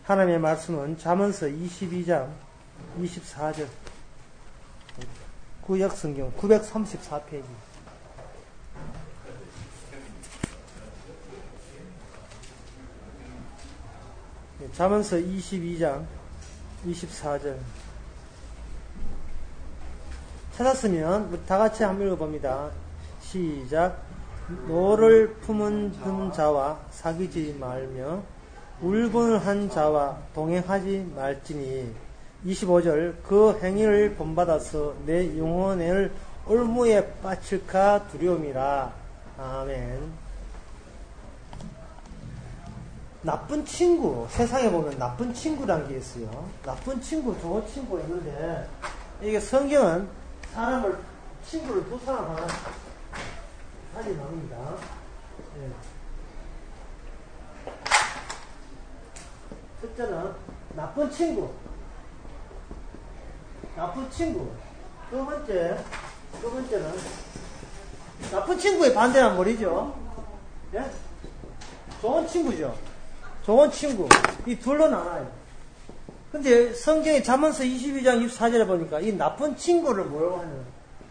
하나님의 말씀은 잠언서 22장 24절 구역성경 934페이지. 잠언서 22장 24절 찾았으면 다 같이 한번 읽어봅니다. 시작. 노를 품은 자와 사귀지 말며 울분을 한 자와 동행하지 말지니. 25절. 그 행위를 본받아서 내 영혼을 올무에 빠칠까 두려움이라. 아멘. 나쁜 친구, 세상에 보면 나쁜 친구라는 게 있어요. 나쁜 친구, 좋은 친구가 있는데, 이게 성경은 사람을, 친구를 두 사람 하나 하지 말입니다. 예. 첫째는 나쁜 친구. 나쁜 친구. 두 번째는 나쁜 친구의 반대는 뭐죠? 예? 좋은 친구죠. 좋은 친구. 이 둘로 나눠요. 근데 성경의 잠언서 22장 24절에 보니까 이 나쁜 친구를 뭐라고 하냐면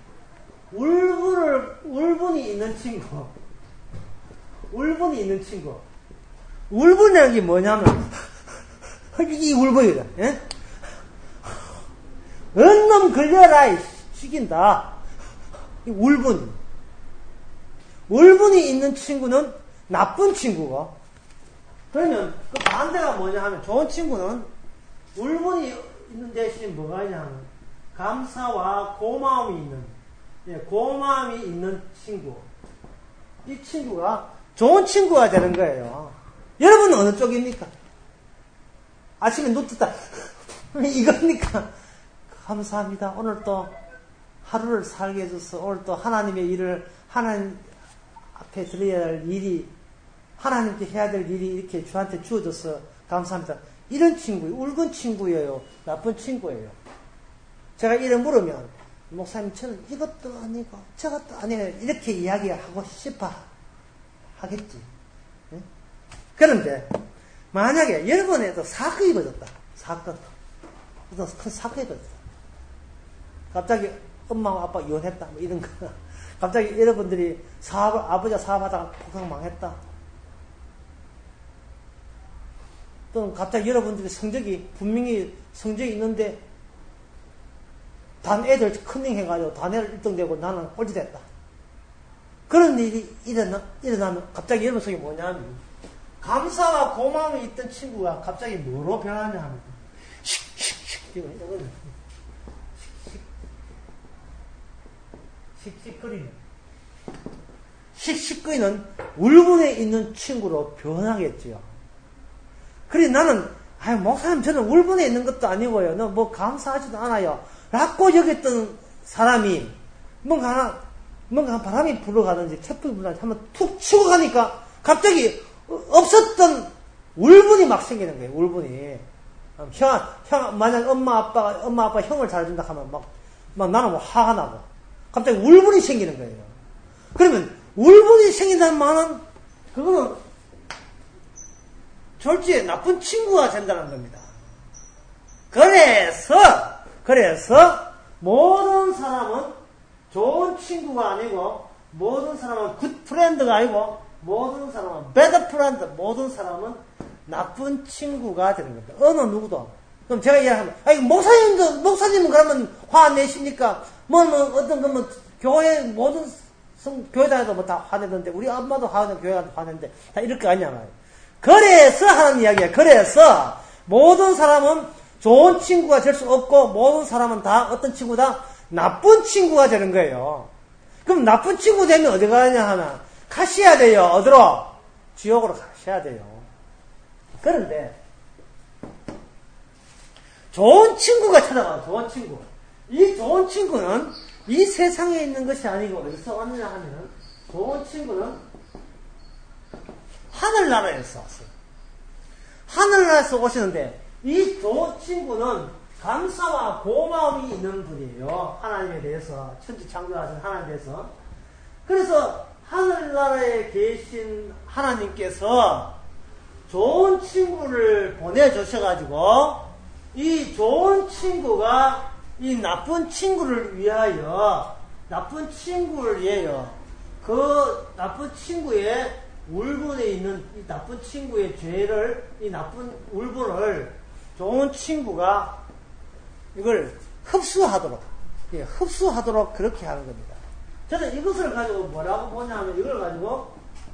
울분이 있는 친구. 울분이 있는 친구. 울분이라는 게 뭐냐면 이 울분이다. 예? 언놈 걸려라, 죽인다. 이 울분. 울분이 있는 친구는 나쁜 친구고, 그러면 그 반대가 뭐냐 하면 좋은 친구는 울분이 있는 대신 뭐가 있냐 하면 감사와 고마움이 있는, 고마움이 있는 친구. 이 친구가 좋은 친구가 되는 거예요. 여러분은 어느 쪽입니까? 아침에 눈 떴다. 이겁니까? 감사합니다. 오늘 또 하루를 살게 해줘서 오늘 또 하나님의 일을 하나님 앞에 드려야 할 일이 하나님께 해야 될 일이 이렇게 저한테 주어져서 감사합니다. 이런 친구예요. 울분 친구예요. 나쁜 친구예요. 제가 이런 물으면 목사님 저는 이것도 아니고 저것도 아니에요. 이렇게 이야기하고 싶어 하겠지. 네? 그런데 만약에 여러분에도 사건이 벌어졌다. 사건. 어떤 큰 사건이 벌어졌다. 갑자기 엄마와 아빠가 이혼했다. 뭐 이런 거. 갑자기 여러분들이 아버지가 사업하다가 폭삭 망했다. 또는 갑자기 여러분들이 분명히 성적이 있는데, 단 애들 큰닝 해가지고 단 애를 1등 되고 나는 꼴찌 됐다. 그런 일이 일어나면 갑자기 여러분 속에 뭐냐면, 감사와 고마움이 있던 친구가 갑자기 뭐로 변하냐 하면, 씩씩거리는 울분에 있는 친구로 변하겠지요. 그래 나는 목사님 저는 울분에 있는 것도 아니고요. 너 뭐 감사하지도 않아요. 라고 여겼던 사람이 뭔가 바람이 불어가든지 태풍이 불어가든지 한번 툭 치고 가니까 갑자기 없었던 울분이 막 생기는 거예요. 울분이. 만약 엄마 아빠 형을 잘해준다 하면 막 나는 뭐 화가 나고 갑자기 울분이 생기는 거예요. 그러면 울분이 생긴다는 말은 그거는 졸지에 나쁜 친구가 된다는 겁니다. 그래서 모든 사람은 좋은 친구가 아니고 모든 사람은 굿 프렌드가 아니고 모든 사람은 배드 프렌드, 모든 사람은 나쁜 친구가 되는 겁니다. 어느 누구도. 그럼 제가 이야기하면 목사님은 그러면 화 안 내십니까? 교회 모든 교회 다녀도 뭐 다 화내던데 우리 엄마도 화내고 교회 가도 화내는데 다 이럴 거 아니냐 말이에요. 그래서 하는 이야기야. 그래서 모든 사람은 좋은 친구가 될 수 없고 모든 사람은 다 어떤 친구다? 나쁜 친구가 되는 거예요. 그럼 나쁜 친구 되면 어디 가냐 하면 가셔야 돼요. 어디로? 지옥으로 가셔야 돼요. 그런데 좋은 친구가 찾아와요. 좋은 친구. 이 좋은 친구는 이 세상에 있는 것이 아니고 어디서 왔느냐 하면 좋은 친구는 하늘나라에서 왔어요. 하늘나라에서 오시는데 이 좋은 친구는 감사와 고마움이 있는 분이에요. 하나님에 대해서, 천지 창조하신 하나님에 대해서. 그래서 하늘나라에 계신 하나님께서 좋은 친구를 보내주셔가지고 이 좋은 친구가 이 나쁜 친구를 위하여 나쁜 친구를 위하여 그 나쁜 친구의 울분에 있는 이 나쁜 친구의 죄를 이 나쁜 울분을 좋은 친구가 이걸 흡수하도록 흡수하도록 그렇게 하는 겁니다. 저는 이것을 가지고 뭐라고 보냐면 이걸 가지고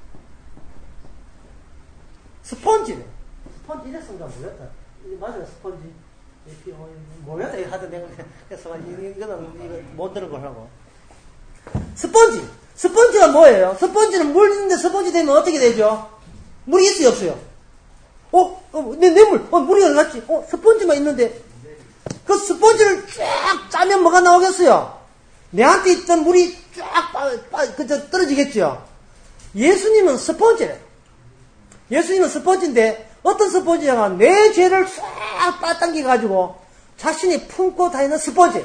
스펀지래. 스펀지 이랬는가 모르겠다. 맞아요, 스펀지. 모르겠다. 이거 하여튼 내가 그래서 이거는 못 들은 걸 하고. 스펀지. 스펀지가 뭐예요? 스펀지는 물 있는데 스펀지 되면 어떻게 되죠? 물이 있어요, 없어요? 내 물. 물이 어디 갔지? 스펀지만 있는데. 그 스펀지를 쫙 짜면 뭐가 나오겠어요? 내한테 있던 물이 쫙 떨어지겠죠? 예수님은 스펀지래. 예수님은 스펀지인데 어떤 스펀지냐면 내 죄를 싹 빠당겨가지고 자신이 품고 다니는 스펀지.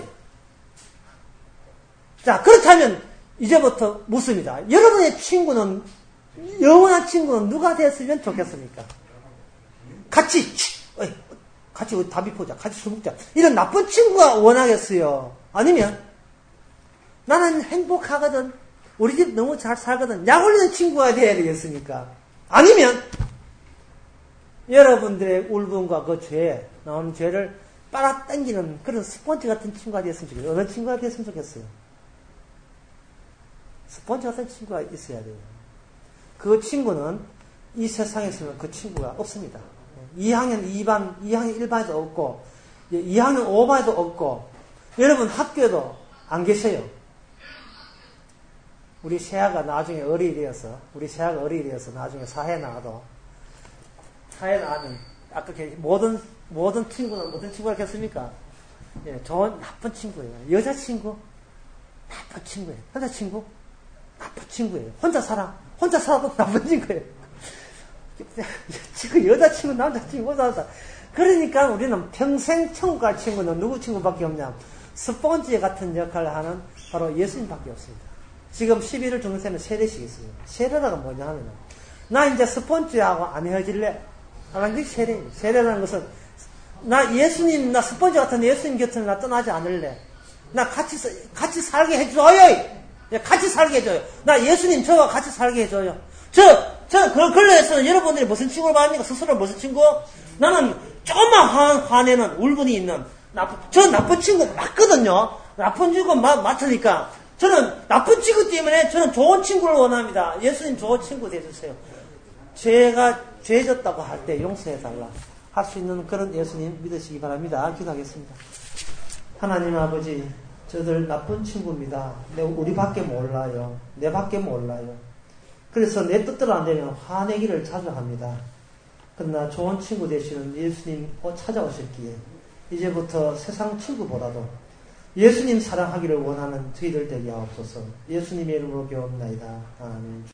자, 그렇다면 이제부터 묻습니다. 여러분의 친구는, 영원한 친구는 누가 됐으면 좋겠습니까? 같이 담배 보자. 같이 술 먹자. 이런 나쁜 친구가 원하겠어요? 아니면 나는 행복하거든. 우리 집 너무 잘 살거든. 약 올리는 친구가 돼야 되겠습니까? 아니면 여러분들의 울분과 그 죄, 나오는 죄를 빨아당기는 그런 스펀지 같은 친구가 됐으면 좋겠어요. 어느 친구가 됐으면 좋겠어요? 스펀지 같은 친구가 있어야 돼요. 그 친구는 이 세상에서는 그 친구가 없습니다. 2학년 2반, 2학년 1반에도 없고 2학년 5반에도 없고 여러분 학교에도 안 계세요. 우리 세아가 나중에 어린이 되어서 나중에 사회 나가도 사회 나가면 아까 모든 친구는 무슨 친구가 겠습니까? 예, 좋은 나쁜 친구예요. 여자친구 나쁜 친구예요. 여자친구 나쁜 친구예요. 혼자 살아도 나쁜 친구예요. 지금 여자친구, 남자친구, 혼자 살아. 그러니까 우리는 평생 천국 갈 친구는 누구 친구밖에 없냐? 스펀지 같은 역할을 하는 바로 예수님밖에 없습니다. 지금 11월 중세는 세례식 있어요. 세례라가 뭐냐 하면, 나 이제 스펀지하고 안 헤어질래? 하는 게 세례예요. 세례라는 것은, 나 스펀지 같은 예수님 곁을 나 떠나지 않을래. 나 같이 살게 해줘요! 같이 살게 해줘요. 나 예수님 저와 같이 살게 해줘요. 근래에서는 여러분들이 무슨 친구를 받습니까? 스스로 무슨 친구? 나는 조금만 화내는 울분이 있는, 저 나쁜 친구 맞거든요? 나쁜 친구 맞으니까. 저는 나쁜 친구 때문에 저는 좋은 친구를 원합니다. 예수님 좋은 친구 되주세요. 죄가 죄졌다고 할 때 용서해달라. 할 수 있는 그런 예수님 믿으시기 바랍니다. 기도하겠습니다. 하나님 아버지, 저들 나쁜 친구입니다. 우리밖에 몰라요. 내밖에 몰라요. 그래서 내 뜻대로 안 되면 화내기를 자주 합니다. 그러나 좋은 친구 되시는 예수님 찾아오셨기에 이제부터 세상 친구보다도 예수님 사랑하기를 원하는 저희들 되게 하옵소서. 예수님의 이름으로 기도합나이다. 아멘.